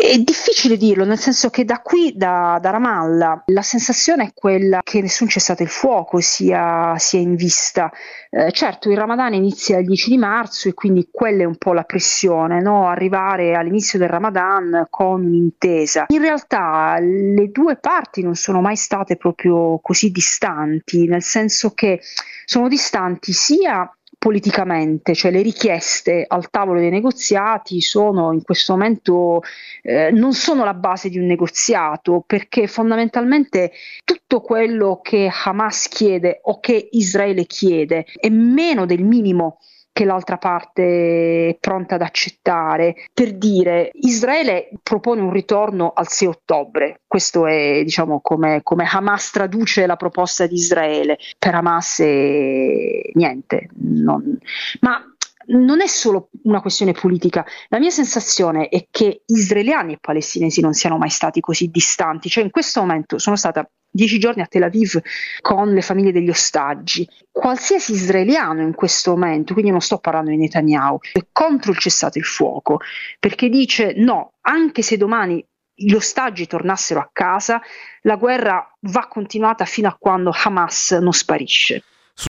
È difficile dirlo, nel senso che da qui, da Ramallah, la sensazione è quella che nessun cessate il fuoco sia in vista. Certo, il Ramadan inizia il 10 di marzo e quindi quella è un po' la pressione, no? Arrivare all'inizio del Ramadan con un'intesa. In realtà le due parti non sono mai state proprio così distanti, nel senso che sono distanti sia politicamente, cioè le richieste al tavolo dei negoziati sono in questo momento non sono la base di un negoziato, perché fondamentalmente tutto quello che Hamas chiede o che Israele chiede è meno del minimo che l'altra parte è pronta ad accettare. Per dire, Israele propone un ritorno al 6 ottobre, questo è, diciamo, come Hamas traduce la proposta di Israele. Per Hamas è niente, ma non è solo una questione politica. La mia sensazione è che israeliani e palestinesi non siano mai stati così distanti, cioè in questo momento sono stata 10 giorni a Tel Aviv con le famiglie degli ostaggi. Qualsiasi israeliano in questo momento, quindi non sto parlando di Netanyahu, è contro il cessate il fuoco, perché dice no, anche se domani gli ostaggi tornassero a casa, la guerra va continuata fino a quando Hamas non sparisce.